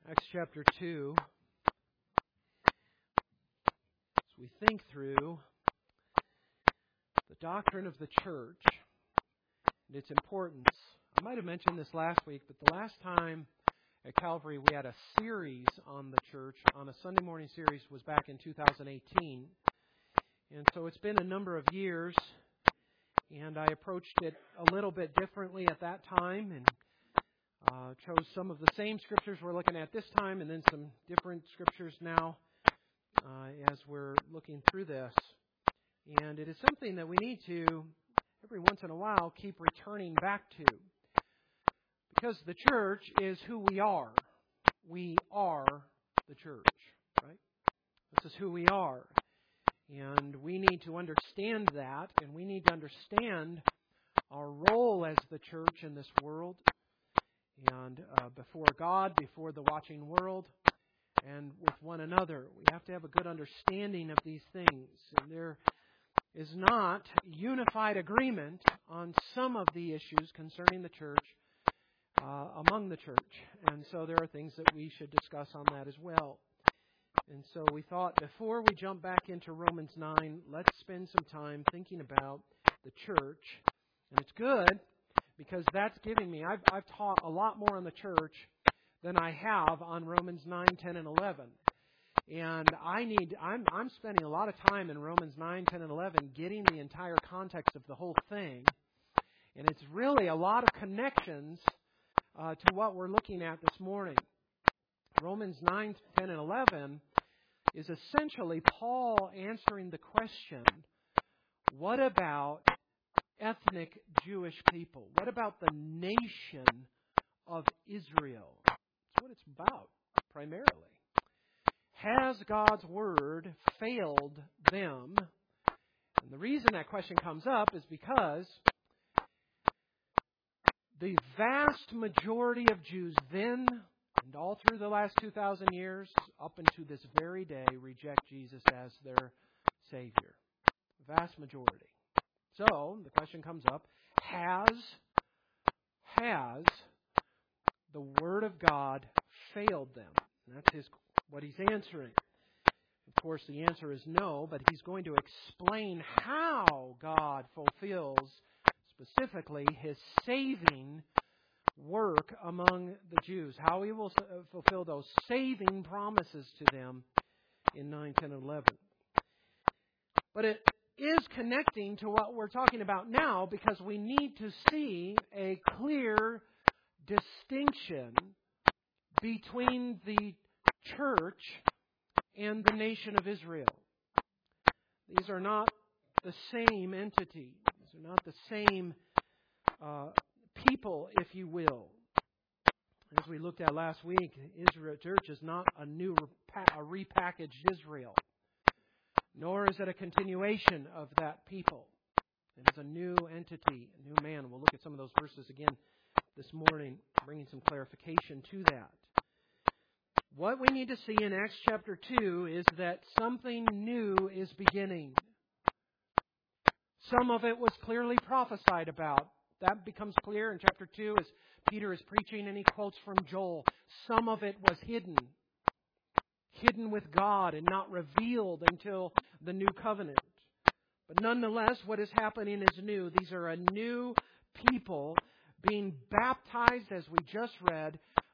Acts chapter 2, as we think through the doctrine of the church and its importance. I might have mentioned this last week, but the last time at Calvary we had a series on the church, on a Sunday morning series, was back in 2018. And so it's been a number of years, and I approached it a little bit differently at that time, and chose some of the same scriptures we're looking at this time, and then some different scriptures now as we're looking through this. And it is something that we need to, every once in a while, keep returning back to. Because the church is who we are. We are the church, right? This is who we are. And we need to understand that, and we need to understand our role as the church in this world, and before God, before the watching world, and with one another. We have to have a good understanding of these things. And there is not unified agreement on some of the issues concerning the church among the church. And so there are things that we should discuss on that as well. And so we thought before we jump back into Romans 9, let's spend some time thinking about the church. And it's good because that's giving me, I've taught a lot more on the church than I have on Romans 9, 10, and 11. And I'm spending a lot of time in Romans 9, 10, and 11 getting the entire context of the whole thing. And it's really a lot of connections to what we're looking at this morning. Romans 9, 10, and 11 is essentially Paul answering the question, what about ethnic Jewish people? What about the nation of Israel? That's what it's about, primarily. Has God's Word failed them? And the reason that question comes up is because the vast majority of Jews then, and all through the last 2,000 years, up into this very day, reject Jesus as their Savior. Vast majority. So, the question comes up, has the Word of God failed them? And that's what he's answering. Of course, the answer is no, but he's going to explain how God fulfills specifically His saving work among the Jews, how He will fulfill those saving promises to them in 9, 10, and 11. But it is connecting to what we're talking about now because we need to see a clear distinction between the church and the nation of Israel. These are not the same entity. These are not the same people, if you will. As we looked at last week, Israel Church is not a repackaged Israel, nor is it a continuation of that people. It is a new entity, a new man. We'll look at some of those verses again this morning, bringing some clarification to that. What we need to see in Acts chapter 2 is that something new is beginning. Some of it was clearly prophesied about. That becomes clear in chapter 2 as Peter is preaching and he quotes from Joel. Some of it was hidden with God and not revealed until the new covenant. But nonetheless, what is happening is new. These are a new people being baptized, as we just read,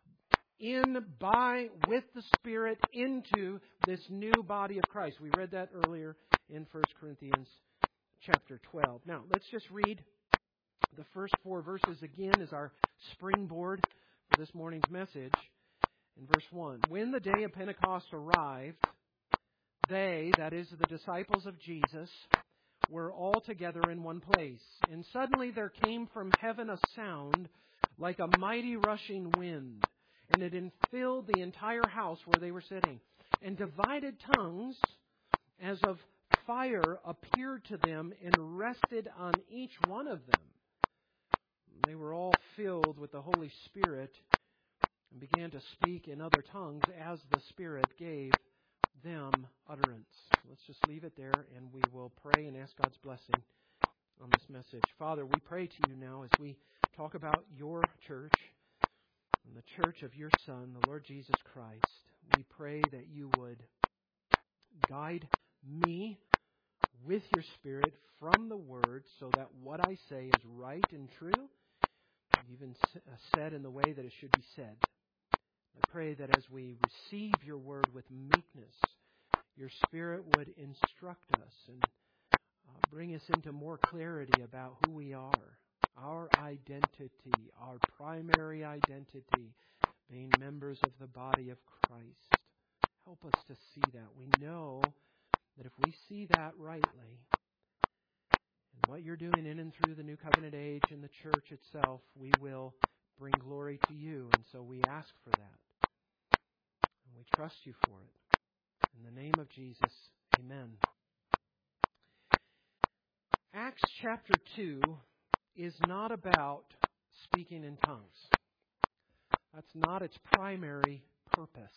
with the Spirit into this new body of Christ. We read that earlier in 1 Corinthians chapter 12. Now, let's just read the first 4 verses again as our springboard for this morning's message. In verse 1, when the day of Pentecost arrived, they, that is the disciples of Jesus, were all together in one place. And suddenly there came from heaven a sound like a mighty rushing wind, and it filled the entire house where they were sitting. And divided tongues as of fire appeared to them and rested on each one of them. They were all filled with the Holy Spirit and began to speak in other tongues as the Spirit gave them utterance. Let's just leave it there and we will pray and ask God's blessing on this message. Father, we pray to you now as we talk about your church and the church of your Son, the Lord Jesus Christ. We pray that you would guide me with your Spirit from the Word so that what I say is right and true, even said in the way that it should be said. I pray that as we receive your Word with meekness, your Spirit would instruct us and bring us into more clarity about who we are, our identity, our primary identity, being members of the body of Christ. Help us to see that. We know that if we see that rightly, and what you're doing in and through the New Covenant age and the church itself, we will bring glory to you. And so we ask for that. And we trust you for it. In the name of Jesus, amen. Acts chapter 2 is not about speaking in tongues. That's not its primary purpose.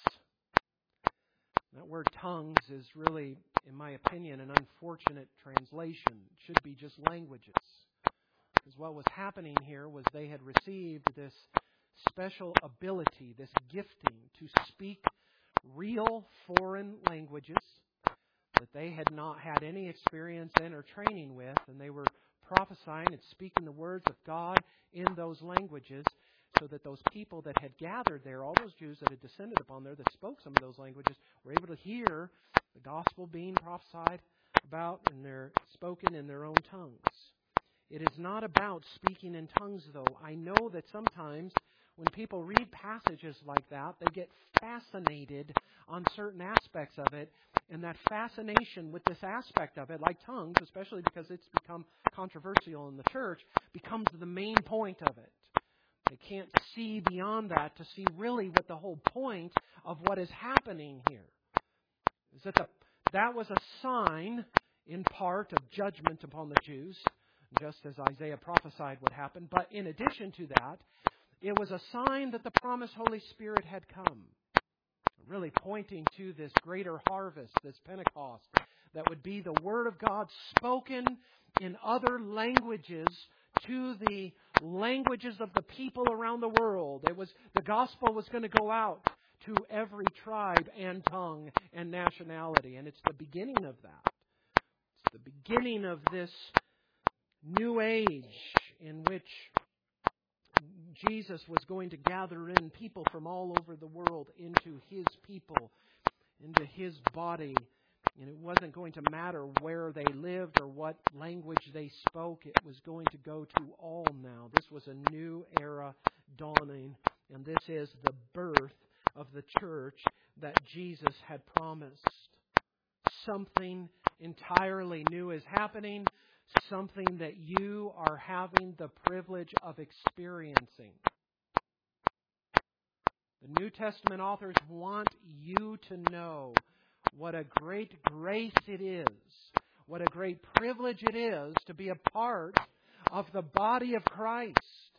That word tongues is really, in my opinion, an unfortunate translation. It should be just languages. Because what was happening here was they had received this special ability, this gifting to speak real foreign languages that they had not had any experience in or training with, and they were prophesying and speaking the words of God in those languages so that those people that had gathered there, all those Jews that had descended upon there that spoke some of those languages, were able to hear the gospel being prophesied about and they're spoken in their own tongues. It is not about speaking in tongues, though. I know that sometimes when people read passages like that, they get fascinated on certain aspects of it. And that fascination with this aspect of it, like tongues, especially because it's become controversial in the church, becomes the main point of it. They can't see beyond that to see really what the whole point of what is happening here is. That was a sign, in part, of judgment upon the Jews, just as Isaiah prophesied would happen. But in addition to that, it was a sign that the promised Holy Spirit had come, really pointing to this greater harvest, this Pentecost, that would be the Word of God spoken in other languages to the languages of the people around the world. The gospel was going to go out to every tribe and tongue and nationality, and it's the beginning of that. It's the beginning of this new age in which Jesus was going to gather in people from all over the world into His people, into His body. And it wasn't going to matter where they lived or what language they spoke. It was going to go to all now. This was a new era dawning. And this is the birth of the church that Jesus had promised. Something entirely new is happening. Something that you are having the privilege of experiencing. The New Testament authors want you to know what a great grace it is, what a great privilege it is to be a part of the body of Christ,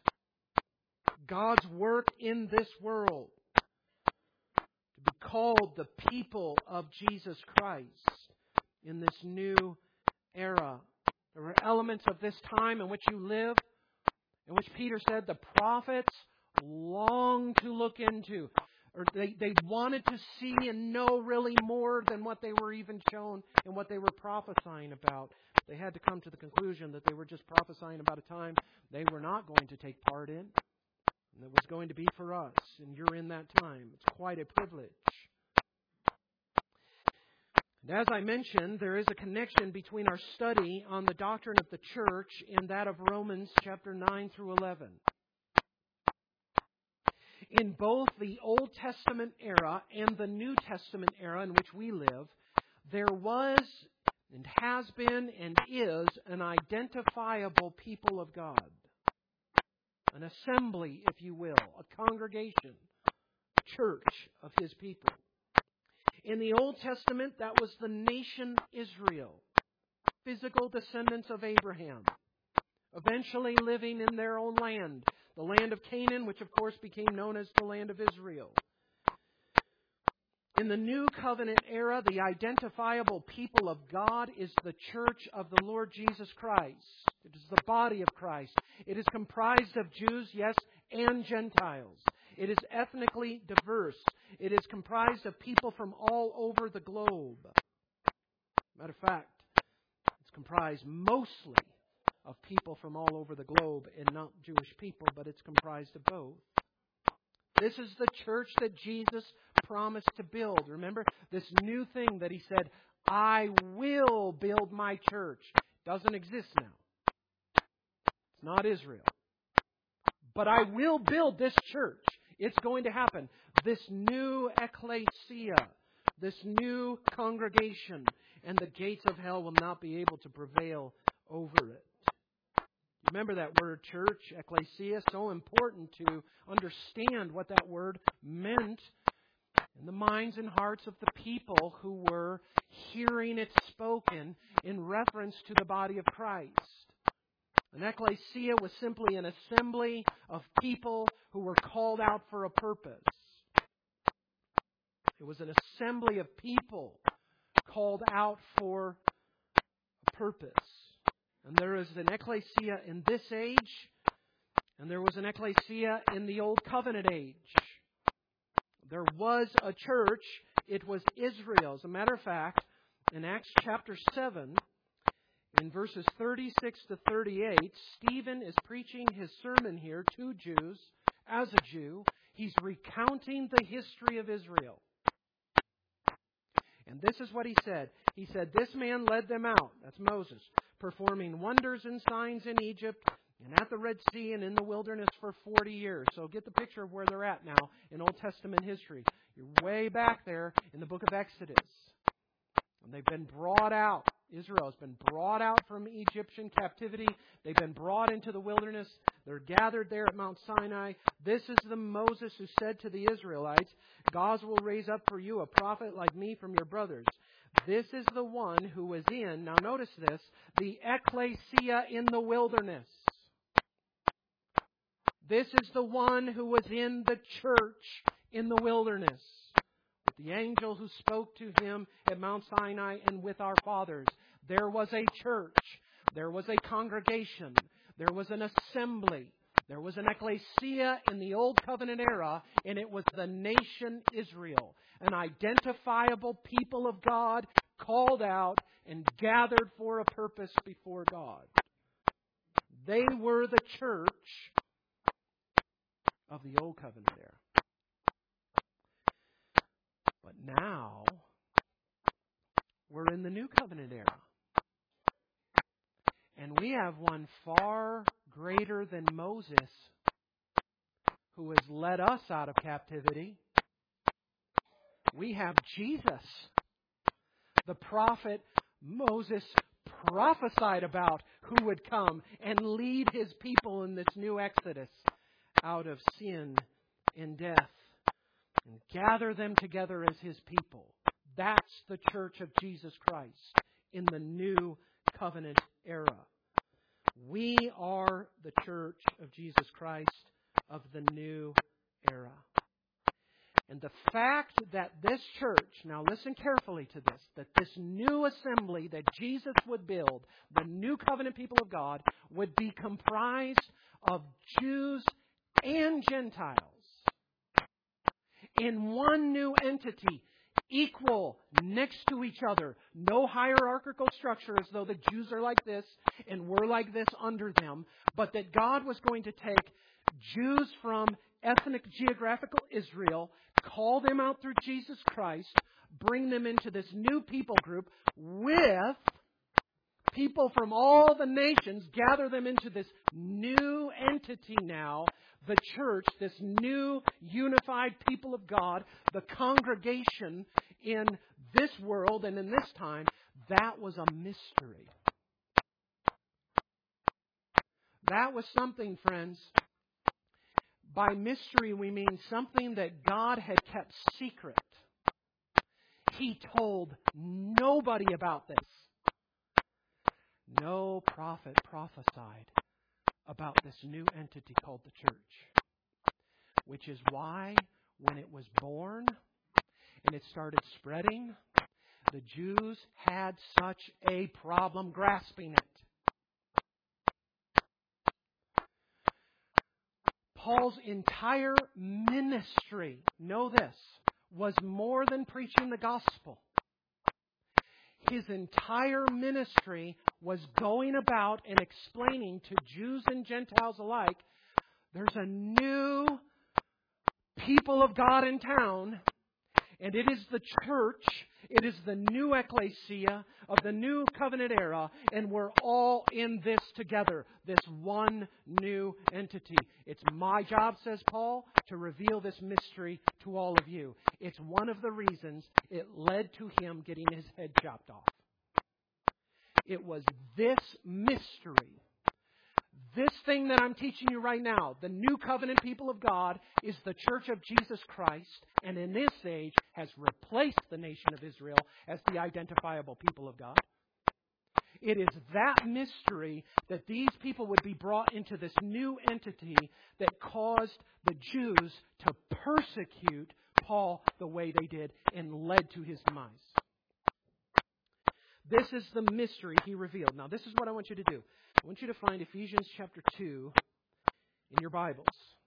God's work in this world, to be called the people of Jesus Christ in this new era. There were elements of this time in which you live, in which Peter said the prophets longed to look into. Or they wanted to see and know really more than what they were even shown and what they were prophesying about. They had to come to the conclusion that they were just prophesying about a time they were not going to take part in. And it was going to be for us. And you're in that time. It's quite a privilege. And as I mentioned, there is a connection between our study on the doctrine of the church and that of Romans chapter 9 through 11. In both the Old Testament era and the New Testament era in which we live, there was and has been and is an identifiable people of God. An assembly, if you will, a congregation, a church of His people. In the Old Testament, that was the nation Israel, physical descendants of Abraham, eventually living in their own land, the land of Canaan, which of course became known as the land of Israel. In the New Covenant era, the identifiable people of God is the church of the Lord Jesus Christ. It is the body of Christ. It is comprised of Jews, yes, and Gentiles. It is ethnically diverse. It is comprised of people from all over the globe. Matter of fact, it's comprised mostly of people from all over the globe and not Jewish people, but it's comprised of both. This is the church that Jesus promised to build. Remember, this new thing that He said, I will build my church, doesn't exist now. It's not Israel. But I will build this church. It's going to happen. This new ecclesia, this new congregation, and the gates of hell will not be able to prevail over it. Remember that word church, ecclesia, so important to understand what that word meant in the minds and hearts of the people who were hearing it spoken in reference to the body of Christ. An ecclesia was simply an assembly of people who were called out for a purpose. It was an assembly of people called out for a purpose. And there is an ecclesia in this age, and there was an ecclesia in the Old Covenant age. There was a church. It was Israel. As a matter of fact, in Acts chapter 7, in verses 36 to 38, Stephen is preaching his sermon here to Jews. As a Jew, he's recounting the history of Israel. And this is what he said. He said, this man led them out, that's Moses, performing wonders and signs in Egypt and at the Red Sea and in the wilderness for 40 years. So get the picture of where they're at now in Old Testament history. You're way back there in the book of Exodus. And they've been brought out. Israel has been brought out from Egyptian captivity. They've been brought into the wilderness. They're gathered there at Mount Sinai. This is the Moses who said to the Israelites, God will raise up for you a prophet like me from your brothers. This is the one who was in, now notice this, the ecclesia in the wilderness. This is the one who was in the church in the wilderness. With the angel who spoke to him at Mount Sinai and with our fathers. There was a church. There was a congregation. There was an assembly. There was an ecclesia in the Old Covenant era, and it was the nation Israel, an identifiable people of God called out and gathered for a purpose before God. They were the church of the Old Covenant era. But now, we're in the New Covenant era. And we have one far greater than Moses who has led us out of captivity. We have Jesus. The prophet Moses prophesied about who would come and lead His people in this new exodus out of sin and death and gather them together as His people. That's the church of Jesus Christ in the New Covenant era. We are the church of Jesus Christ of the new era. And the fact that this church, now listen carefully to this, that this new assembly that Jesus would build, the new covenant people of God, would be comprised of Jews and Gentiles in one new entity, equal, next to each other. No hierarchical structure as though the Jews are like this and we're like this under them. But that God was going to take Jews from ethnic geographical Israel, call them out through Jesus Christ, bring them into this new people group with people from all the nations, gather them into this new entity now, the church, this new unified people of God, the congregation in this world and in this time. That was a mystery. That was something, friends. By mystery, we mean something that God had kept secret. He told nobody about this. No prophet prophesied about this new entity called the church. Which is why, when it was born and it started spreading, the Jews had such a problem grasping it. Paul's entire ministry, know this, was more than preaching the gospel. His entire ministry was going about and explaining to Jews and Gentiles alike, there's a new people of God in town, and it is the church, it is the new ecclesia of the new covenant era, and we're all in this together, this one new entity. It's my job, says Paul, to reveal this mystery to all of you. It's one of the reasons it led to him getting his head chopped off. It was this mystery. This thing that I'm teaching you right now, the new covenant people of God, is the church of Jesus Christ, and in this age has replaced the nation of Israel as the identifiable people of God. It is that mystery that these people would be brought into this new entity that caused the Jews to persecute Paul the way they did and led to his demise. This is the mystery he revealed. Now, this is what I want you to do. I want you to find Ephesians chapter 2 in your Bibles.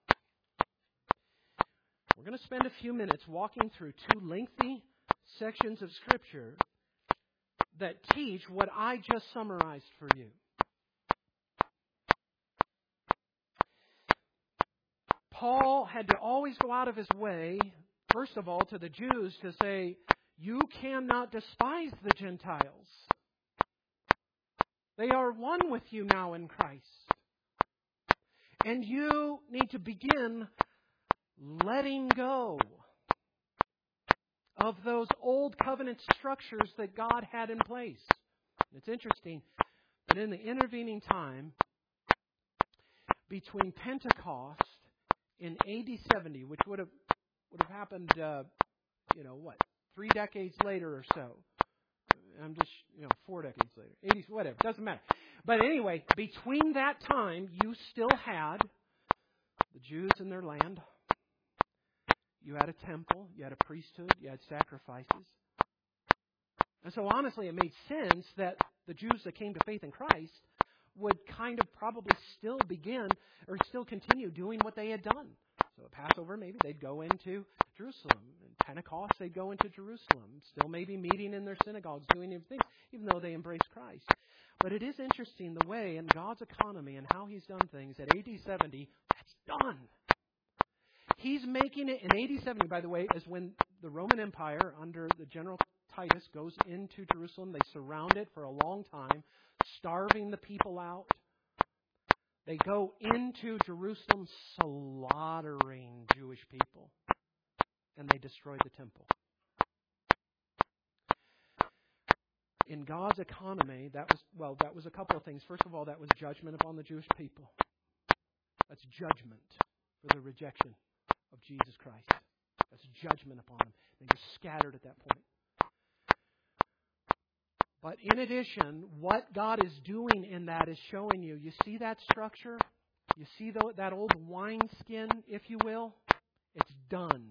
We're going to spend a few minutes walking through two lengthy sections of Scripture that teach what I just summarized for you. Paul had to always go out of his way, first of all, to the Jews to say, you cannot despise the Gentiles. They are one with you now in Christ. And you need to begin letting go of those old covenant structures that God had in place. It's interesting that in the intervening time between Pentecost in AD 70, which would have happened, 3 decades later or so. I'm just, 4 decades later. 80s, whatever. Doesn't matter. But anyway, between that time, you still had the Jews in their land. You had a temple. You had a priesthood. You had sacrifices. And so honestly, it made sense that the Jews that came to faith in Christ would kind of probably still begin or still continue doing what they had done. So at Passover, maybe they'd go into Jerusalem. And Pentecost, they'd go into Jerusalem. Still maybe meeting in their synagogues, doing everything, even though they embraced Christ. But it is interesting the way in God's economy and how He's done things at AD 70, that's done. He's making it, in AD 70, by the way, is when the Roman Empire under the General Titus goes into Jerusalem. They surround it for a long time, starving the people out. They go into Jerusalem slaughtering Jewish people. And they destroy the temple. In God's economy, that was a couple of things. First of all, that was judgment upon the Jewish people. That's judgment for the rejection of Jesus Christ. That's judgment upon them. They were scattered at that point. But in addition, what God is doing in that is showing you. You see that structure? You see that old wineskin, if you will? It's done.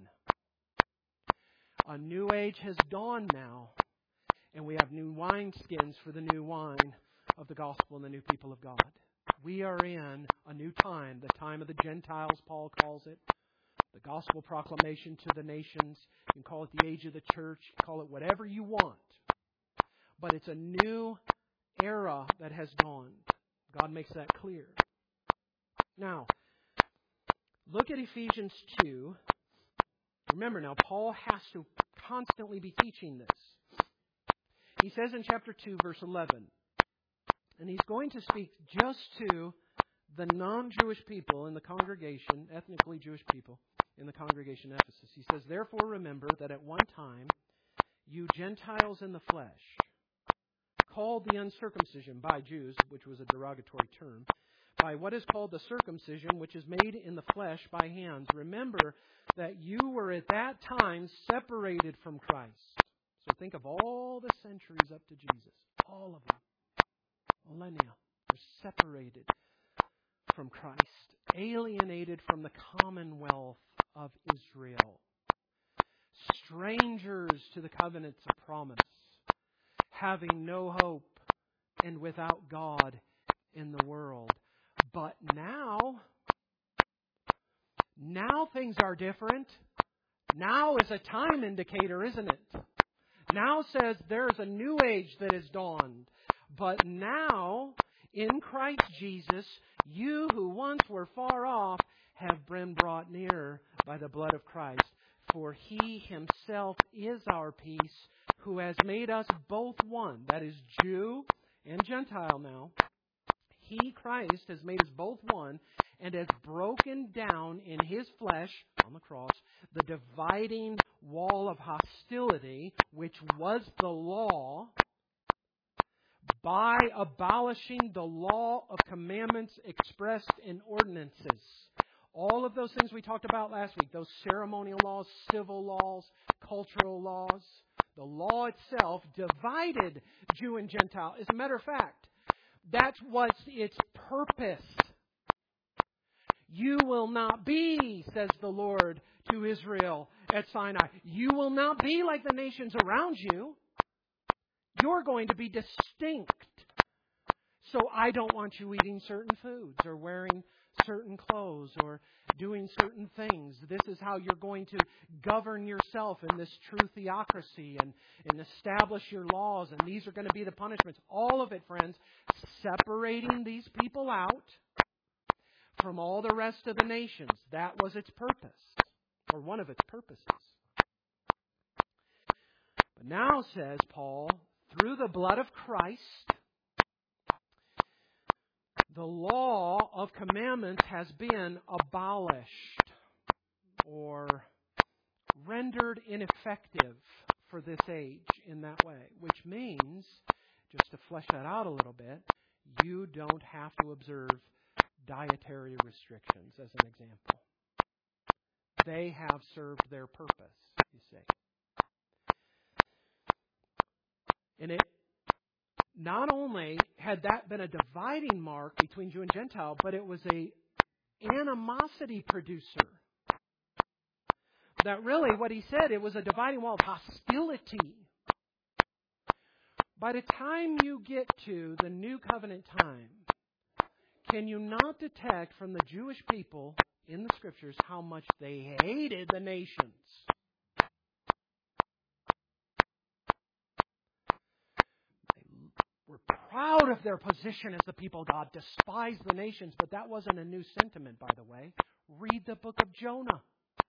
A new age has dawned now. And we have new wineskins for the new wine of the gospel and the new people of God. We are in a new time, the time of the Gentiles, Paul calls it. The gospel proclamation to the nations. You can call it the age of the church. You can call it whatever you want. But it's a new era that has dawned. God makes that clear. Now, look at Ephesians 2. Remember now, Paul has to constantly be teaching this. He says in chapter 2, verse 11, and he's going to speak just to the non-Jewish people in the congregation, ethnically Jewish people in the congregation at Ephesus. He says, therefore remember that at one time you Gentiles in the flesh, called the uncircumcision by Jews, which was a derogatory term, by what is called the circumcision, which is made in the flesh by hands. Remember that you were at that time separated from Christ. So think of all the centuries up to Jesus. All of them. Millennia. They're separated from Christ. Alienated from the commonwealth of Israel. Strangers to the covenants of promise. Having no hope and without God in the world. But now, Now things are different. Now is a time indicator, isn't it? Now says there's a new age that has dawned. But now, in Christ Jesus, you who once were far off have been brought near by the blood of Christ. For He Himself is our peace, who has made us both one. That is Jew and Gentile now. He, Christ, has made us both one and has broken down in His flesh, on the cross, the dividing wall of hostility, which was the law, by abolishing the law of commandments expressed in ordinances. All of those things we talked about last week, those ceremonial laws, civil laws, cultural laws, the law itself divided Jew and Gentile. As a matter of fact, that's what's its purpose. You will not be, says the Lord to Israel at Sinai. You will not be like the nations around you. You're going to be distinct. So I don't want you eating certain foods or wearing certain clothes or doing certain things. This is how you're going to govern yourself in this true theocracy and establish your laws. And these are going to be the punishments. All of it, friends, separating these people out from all the rest of the nations. That was its purpose, or one of its purposes. But now, says Paul, through the blood of Christ, the law of commandments has been abolished or rendered ineffective for this age in that way. Which means, just to flesh that out a little bit, you don't have to observe dietary restrictions, as an example. They have served their purpose, you see. And it not only had that been a dividing mark between Jew and Gentile, but it was a animosity producer. That really, what he said, it was a dividing wall of hostility. By the time you get to the New Covenant time, can you not detect from the Jewish people in the Scriptures how much they hated the nations? Were proud of their position as the people of God, despised the nations, but that wasn't a new sentiment, by the way. Read the book of Jonah.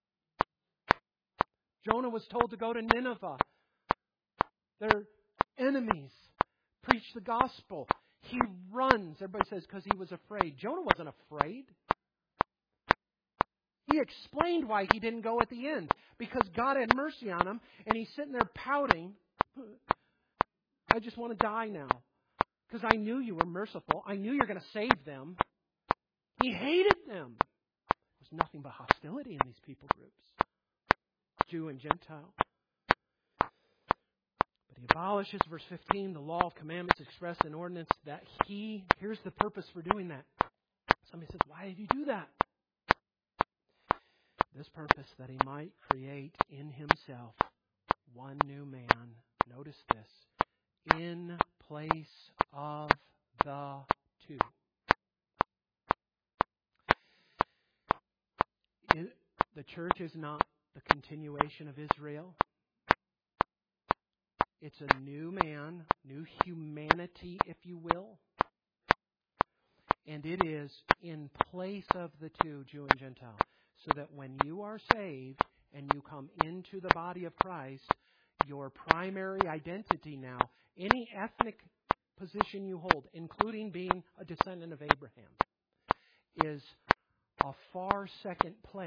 Jonah was told to go to Nineveh. Their enemies. Preach the gospel. He runs. Everybody says because he was afraid. Jonah wasn't afraid. He explained why he didn't go at the end. Because God had mercy on him, and he's sitting there pouting. I just want to die now. Because I knew you were merciful. I knew you were going to save them. He hated them. There was nothing but hostility in these people groups. Jew and Gentile. But he abolishes, verse 15, the law of commandments expressed in ordinance, that here's the purpose for doing that. Somebody says, why did you do that? This purpose, that he might create in himself one new man. Notice this. In place of the two. The church is not the continuation of Israel. It's a new man, new humanity, if you will. And it is in place of the two, Jew and Gentile. So that when you are saved and you come into the body of Christ, your primary identity now, any ethnic position you hold, including being a descendant of Abraham, is a far second place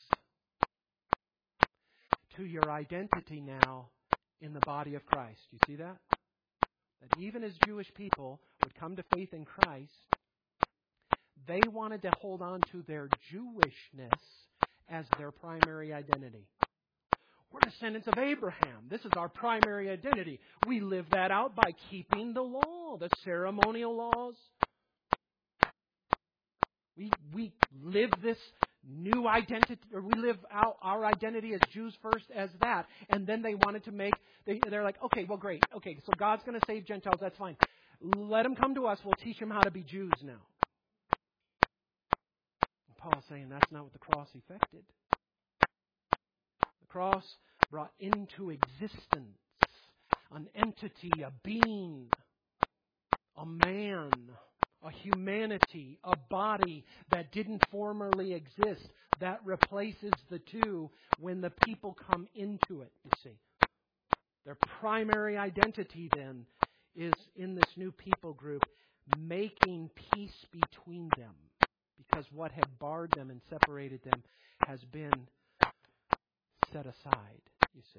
to your identity now in the body of Christ. You see that? That even as Jewish people would come to faith in Christ, they wanted to hold on to their Jewishness as their primary identity. We're descendants of Abraham. This is our primary identity. We live that out by keeping the law, the ceremonial laws. We live this new identity, or we live out our identity as Jews first as that. And then they wanted to they're like, okay, well, great. Okay, so God's going to save Gentiles. That's fine. Let them come to us. We'll teach them how to be Jews now. Paul's saying that's not what the cross effected. The cross brought into existence an entity, a being, a man, a humanity, a body that didn't formerly exist, that replaces the two when the people come into it, you see. Their primary identity then is in this new people group, making peace between them, because what had barred them and separated them has been set aside, you see.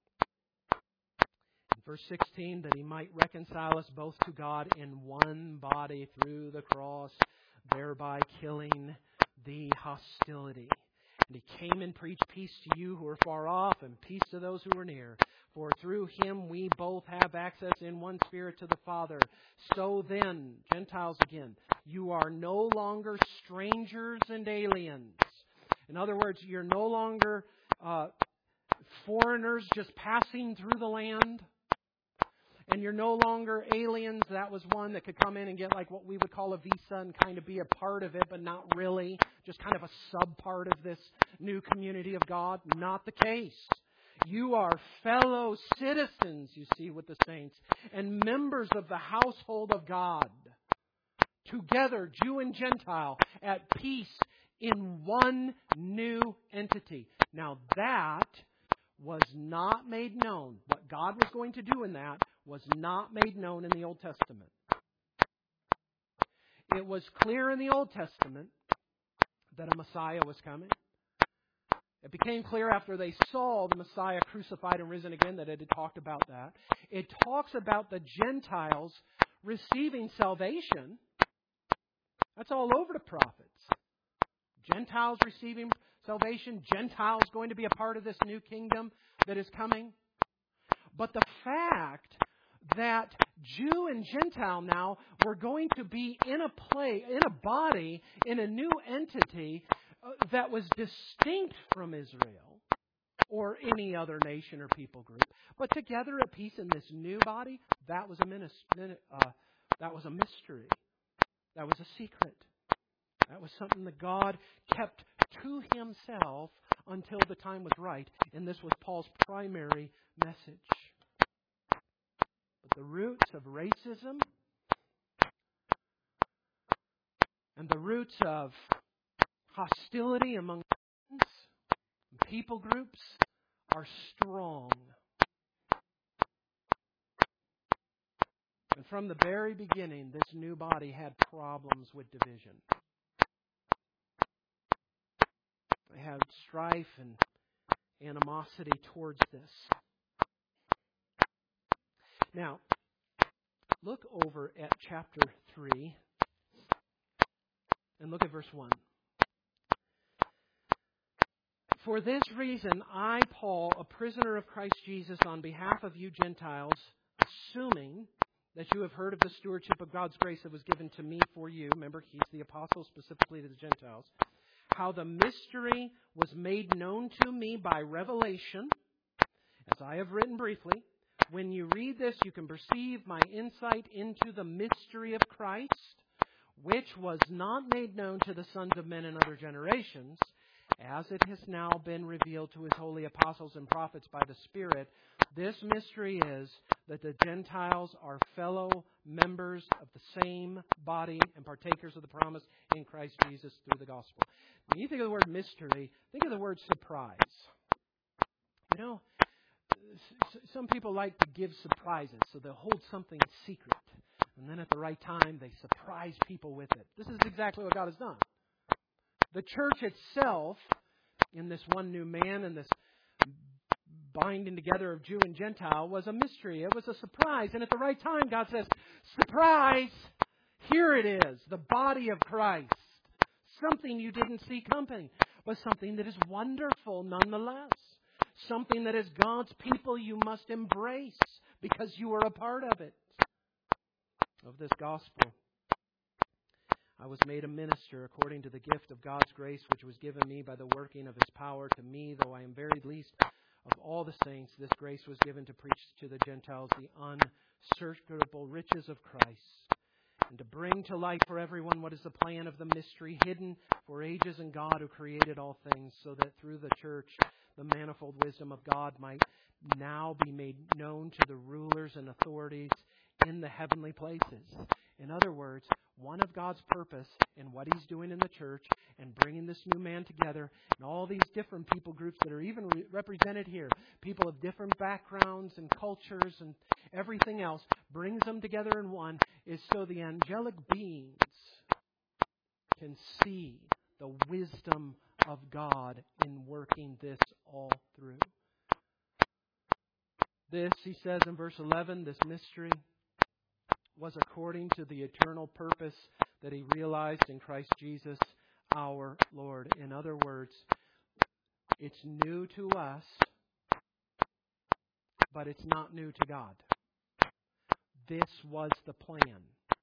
In verse 16, that He might reconcile us both to God in one body through the cross, thereby killing the hostility. And He came and preached peace to you who are far off and peace to those who are near. For through Him we both have access in one Spirit to the Father. So then, Gentiles again, you are no longer strangers and aliens. In other words, you're no longer foreigners just passing through the land. And you're no longer aliens. That was one that could come in and get like what we would call a visa and kind of be a part of it, but not really. Just kind of a sub-part of this new community of God. Not the case. You are fellow citizens, you see, with the saints, and members of the household of God. Together, Jew and Gentile, at peace in one new entity. Now that was not made known. What God was going to do in that was not made known in the Old Testament. It was clear in the Old Testament that a Messiah was coming. It became clear after they saw the Messiah crucified and risen again that it had talked about that. It talks about the Gentiles receiving salvation. That's all over the prophets. Gentiles receiving salvation. Gentiles going to be a part of this new kingdom that is coming. But the fact that Jew and Gentile now were going to be in a body, in a new entity that was distinct from Israel or any other nation or people group, but together at peace in this new body, that was a mystery. That was a secret. That was something that God kept to Himself until the time was right, and this was Paul's primary message. But the roots of racism and the roots of hostility among people groups are strong. And from the very beginning, this new body had problems with division. They had strife and animosity towards this. Now, look over at chapter 3 and look at verse 1. For this reason, I, Paul, a prisoner of Christ Jesus, on behalf of you Gentiles, assuming that you have heard of the stewardship of God's grace that was given to me for you. Remember, He's the apostle specifically to the Gentiles. How the mystery was made known to me by revelation, as I have written briefly. When you read this, you can perceive my insight into the mystery of Christ, which was not made known to the sons of men in other generations, as it has now been revealed to His holy apostles and prophets by the Spirit. This mystery is that the Gentiles are fellow members of the same body and partakers of the promise in Christ Jesus through the gospel. When you think of the word mystery, think of the word surprise. You know, some people like to give surprises, so they'll hold something secret. And then at the right time, they surprise people with it. This is exactly what God has done. The church itself, in this one new man and this binding together of Jew and Gentile, was a mystery. It was a surprise. And at the right time, God says, surprise! Here it is, the body of Christ. Something you didn't see coming, but something that is wonderful nonetheless. Something that as God's people you must embrace because you are a part of it, of this gospel. I was made a minister according to the gift of God's grace which was given me by the working of His power to me, though I am very least of all the saints. This grace was given to preach to the Gentiles the unsearchable riches of Christ and to bring to light for everyone what is the plan of the mystery hidden for ages in God who created all things, so that through the church the manifold wisdom of God might now be made known to the rulers and authorities in the heavenly places. In other words, one of God's purpose in what He's doing in the church and bringing this new man together and all these different people groups that are even represented here, people of different backgrounds and cultures and everything else, brings them together in one, is so the angelic beings can see the wisdom of God in working this all through. This, he says in verse 11, this mystery was according to the eternal purpose that He realized in Christ Jesus our Lord. In other words, it's new to us, but it's not new to God. This was the plan.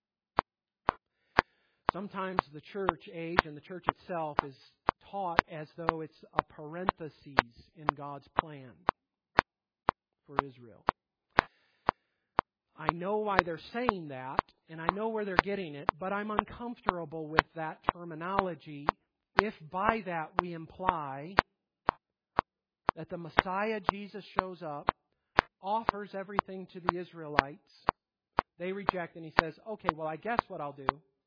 Sometimes the church age and the church itself is taught as though it's a parenthesis in God's plan for Israel. I know why they're saying that, and I know where they're getting it, but I'm uncomfortable with that terminology if by that we imply that the Messiah, Jesus, shows up, offers everything to the Israelites, they reject, and He says, okay, well, I guess what I'll do,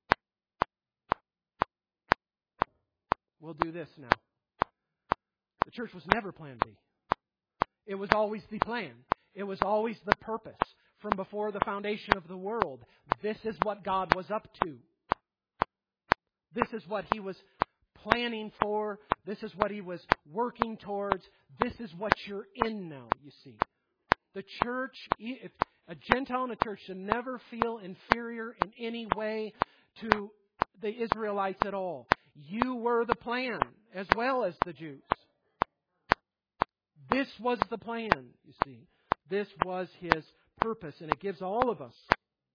we'll do this now. The church was never plan B. It was always the plan. It was always the purpose. From before the foundation of the world, this is what God was up to. This is what He was planning for. This is what He was working towards. This is what you're in now, you see. The church, a Gentile in a church should never feel inferior in any way to the Israelites at all. You were the plan as well as the Jews. This was the plan, you see. This was His purpose, and it gives all of us,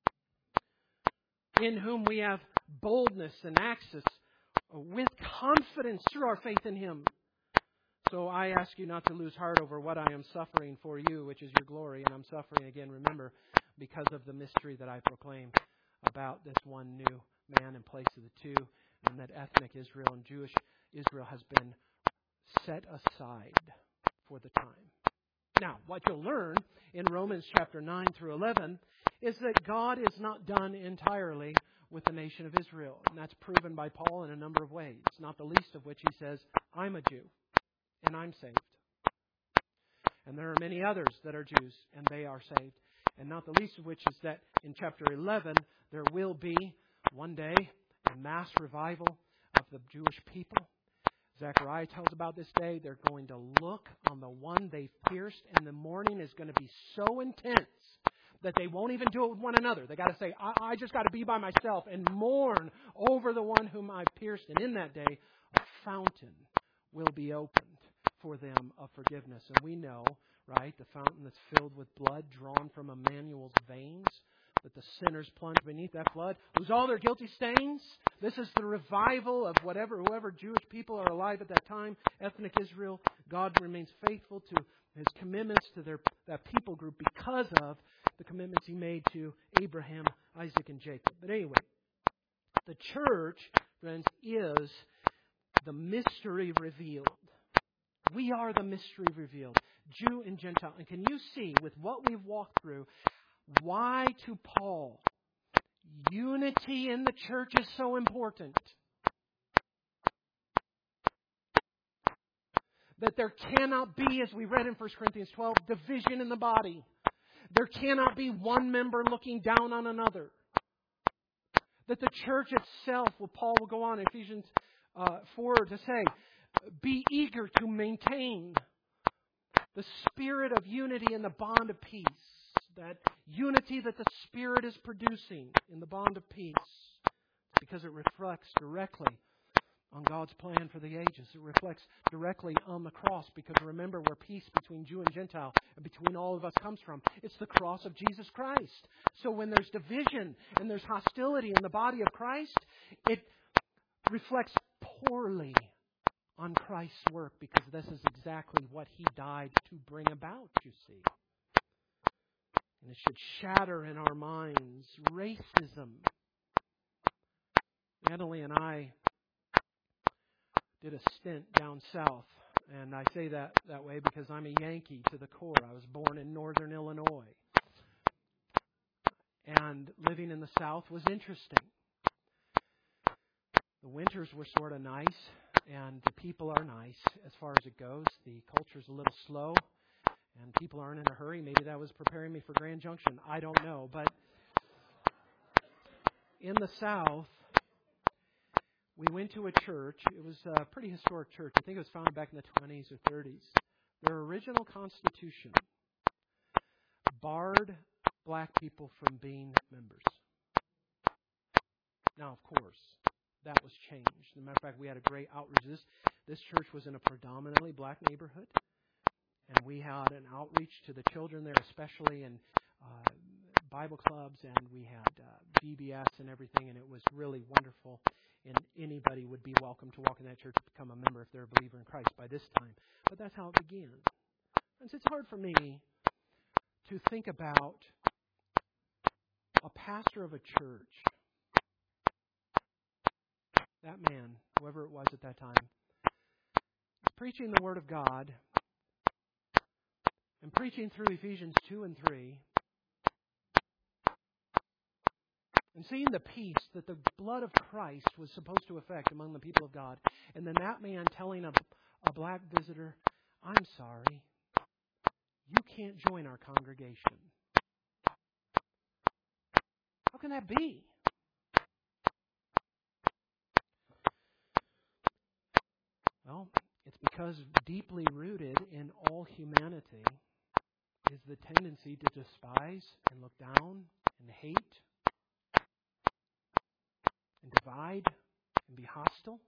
in whom we have boldness and access with confidence through our faith in Him. So I ask you not to lose heart over what I am suffering for you, which is your glory. And I'm suffering again, remember, because of the mystery that I proclaim about this one new man in place of the two, and that ethnic Israel and Jewish Israel has been set aside for the time. Now, what you'll learn in Romans chapter 9 through 11 is that God is not done entirely with the nation of Israel. And that's proven by Paul in a number of ways, not the least of which he says, I'm a Jew, and I'm saved. And there are many others that are Jews, and they are saved. And not the least of which is that in chapter 11, there will be one day a mass revival of the Jewish people. Zechariah tells about this day. They're going to look on the one they've pierced, and the mourning is going to be so intense that they won't even do it with one another. They got to say, I just got to be by myself and mourn over the one whom I've pierced. And in that day, a fountain will be opened for them of forgiveness. And we know, right, the fountain that's filled with blood drawn from Emmanuel's veins, that the sinners plunge beneath that flood, lose all their guilty stains. This is the revival of whoever Jewish people are alive at that time, ethnic Israel. God remains faithful to His commitments to that people group because of the commitments He made to Abraham, Isaac, and Jacob. But anyway, the church, friends, is the mystery revealed. We are the mystery revealed, Jew and Gentile. And can you see, with what we've walked through, why to Paul unity in the church is so important? That there cannot be, as we read in 1 Corinthians 12, division in the body. There cannot be one member looking down on another. That the church itself, Paul will go on in Ephesians 4 to say, be eager to maintain the spirit of unity and the bond of peace. That unity that the Spirit is producing in the bond of peace. Because it reflects directly on God's plan for the ages. It reflects directly on the cross. Because remember where peace between Jew and Gentile and between all of us comes from. It's the cross of Jesus Christ. So when there's division and there's hostility in the body of Christ, it reflects poorly on Christ's work. Because this is exactly what He died to bring about, you see. And it should shatter in our minds racism Natalie and I did a stint down south. And I say that way because I'm a Yankee to the core. I was born in northern Illinois. And living in the South was interesting. The winters were sort of nice, and the people are nice as far as it goes. The culture's a little slow, and people aren't in a hurry. Maybe that was preparing me for Grand Junction. I don't know. But in the South, we went to a church. It was a pretty historic church. I think it was founded back in the 20s or 30s. Their original constitution barred black people from being members. Now, of course, that was changed. As a matter of fact, we had a great outreach. This church was in a predominantly black neighborhood, and we had an outreach to the children there, especially in Bible clubs, and we had VBS and everything, and it was really wonderful. And anybody would be welcome to walk in that church and become a member if they're a believer in Christ by this time. But that's how it began. And it's hard for me to think about a pastor of a church, that man, whoever it was at that time, preaching the Word of God and preaching through Ephesians 2 and 3 and seeing the peace that the blood of Christ was supposed to affect among the people of God. And then that man telling a black visitor, I'm sorry, you can't join our congregation. How can that be? Well, it's because deeply rooted in all humanity is the tendency to despise and look down and hate and divide and be hostile.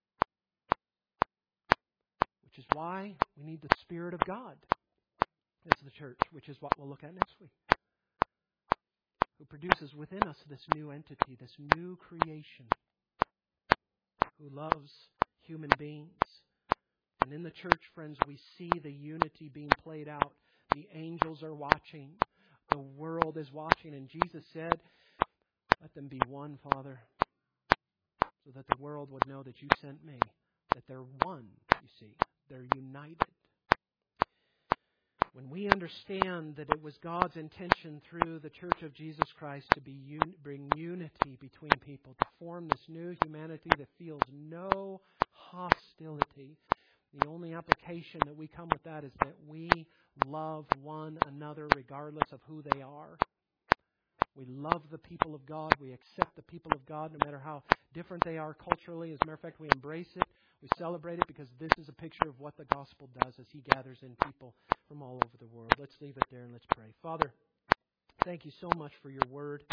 Which is why we need the Spirit of God as the church, which is what we'll look at next week. Who produces within us this new entity, this new creation, who loves human beings. And in the church, friends, we see the unity being played out. The angels are watching. The world is watching. And Jesus said, let them be one, Father, so that the world would know that you sent me. That they're one, you see. They're united. When we understand that it was God's intention through the Church of Jesus Christ to bring unity between people, to form this new humanity that feels no hostility, the only application that we come with that is that we love one another regardless of who they are. We love the people of God. We accept the people of God no matter how different they are culturally. As a matter of fact, we embrace it. We celebrate it because this is a picture of what the gospel does as He gathers in people from all over the world. Let's leave it there and let's pray. Father, thank you so much for your word.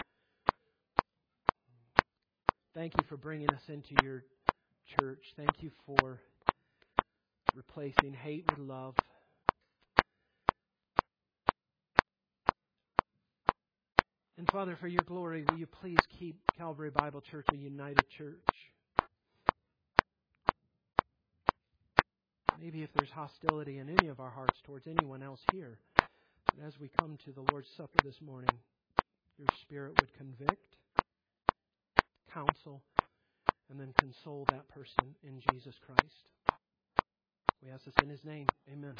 Thank you for bringing us into your church. Thank you for replacing hate with love. And Father, for your glory, will you please keep Calvary Bible Church a united church? Maybe if there's hostility in any of our hearts towards anyone else here, but as we come to the Lord's Supper this morning, your Spirit would convict, counsel, and then console that person in Jesus Christ. We ask this in His name. Amen.